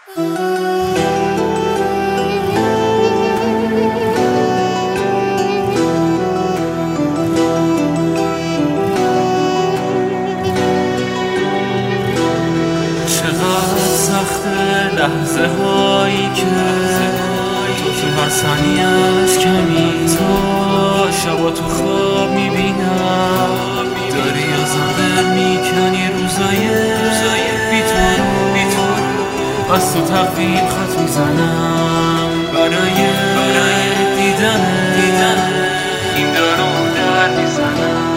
چقدر سخته لحظه هایی که تو هر ثانیه‌اش کمی، تا شبا تو خواب میبینم داری ازم دل میکنی، روزای بی تو از تو تقویم خط میزنم برای دیدن این دارو در میزنم.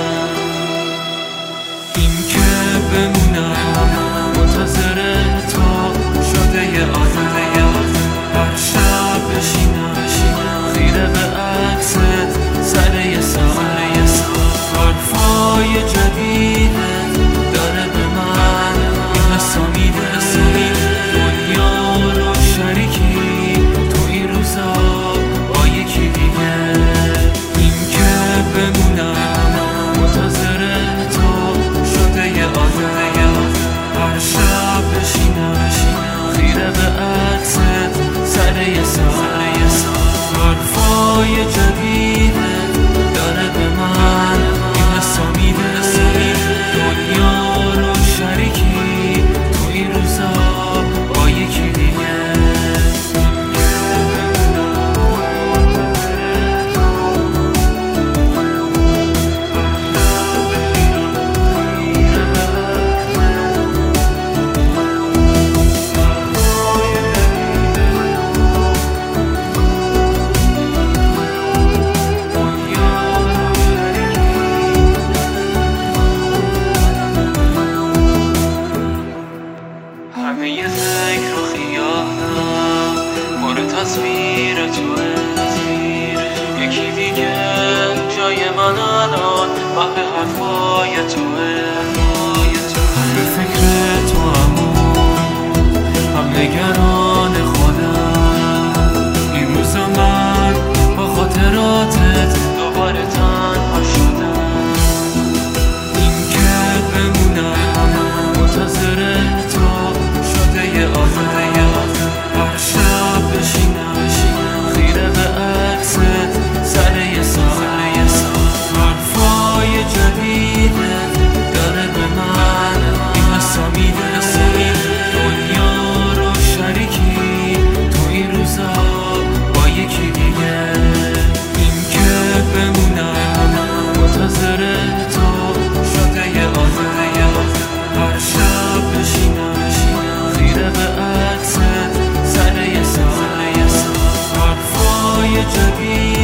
این که بمونم منتظر تو شده یه عادت، هر شب بشینم خیره به عکست سر یه سال، حرفای جدیدت داره به من این حسا میده، دنیا رو شریکی تو این روزا با یکی دیگه. این که بمونم منتظر تو شده یه عادت، هر شب بشینم خیره به عکست سر یه سال، حرفای جدیدت داره به من این حسا میده، دنیا رو شریکی تو این روزا با یکی دیگه. همه ی ذکر و خیالم پر تصویر توه، یکی دیگه جای من الان محو حرفای توه. هم به فکر تو هم نگران خودم، این روزا من با خاطراتت دوباره تنها شدم. این که بمونم منتظر تو شده یه عادت، هر شب بشینم خیره به عکست سر یه سال، حرفای جدیدت داره به من این حسا میده، دنیا رو شریکی تو این روزا با یکی دیگه. این که بمونم منتظر تو شده یه عادت، هر شب بشینم خیره به عکست سر یه سال، حرفای جدید